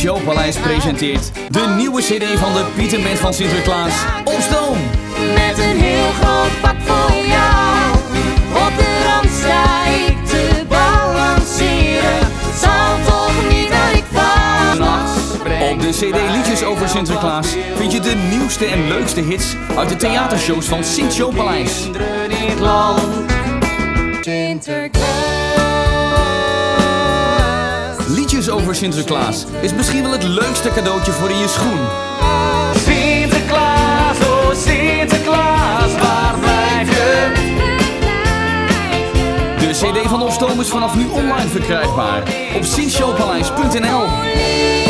Sint-Jo-paleis presenteert de nieuwe CD van de Pieterband van Sinterklaas op stoom. Met een heel groot pak voor jou. Op de rand sta ik te balanceren. Zal toch niet dat ik vannacht spreek. Op de CD Liedjes over Sinterklaas vind je de nieuwste en leukste hits uit de theatershows van Sint-Jo-paleis. Sinterklaas. Liedjes over Sinterklaas is misschien wel het leukste cadeautje voor in je schoen. Sinterklaas, oh Sinterklaas, waar blijf je? De CD van Op Stoom is vanaf nu online verkrijgbaar op sintjopaleis.nl.